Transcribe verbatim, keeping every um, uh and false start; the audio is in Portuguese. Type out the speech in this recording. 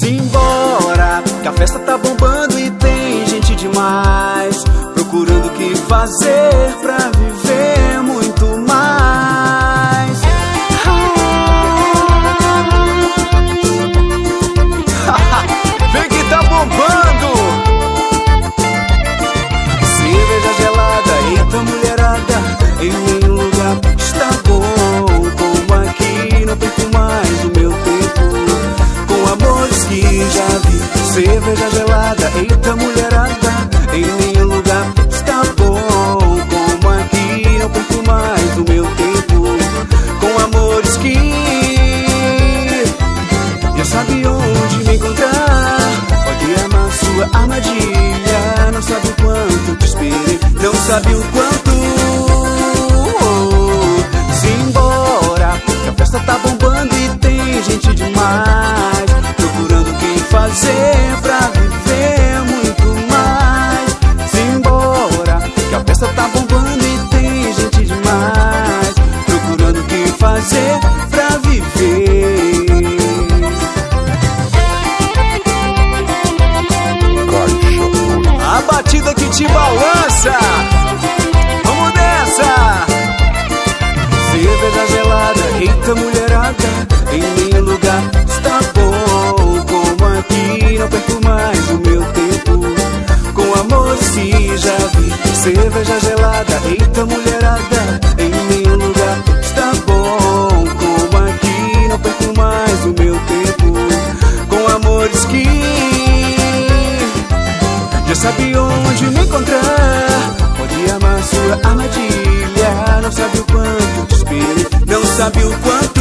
Simbora, que a festa tá bombando e tem gente demais, procurando o que fazer pra viver muito mais. Vem que tá bombando! Cerveja gelada, eita mulherada, em nenhum lugar está bom como aqui. Não perco mais o meu tempo com amores que já vi. Cerveja gelada, eita mulherada, em nenhum lugar está bom como aqui. Não perco mais o meu tempo com amores que já sabe onde me encontrar. Pode amar sua armadilha, não sabe o quanto te esperei, não sabe o quanto. Simbora, que a festa tá bombando e tem gente demais, procurando o que fazer pra viver muito mais. Simbora, que a festa tá bombando e tem gente demais, procurando o que fazer pra viver. A batida que te balança, vamos nessa! Cerveja gelada, eita mulherada, em nenhum lugar está bom como aqui. Não perco mais o meu tempo com amores que já vi. Cerveja gelada, eita mulherada, em nenhum lugar está bom como aqui. Não perco mais o meu tempo com amores que já sabe onde me encontrar. Pode amar sua armadilha, não sabe o quanto te esperei, não sabe o quanto.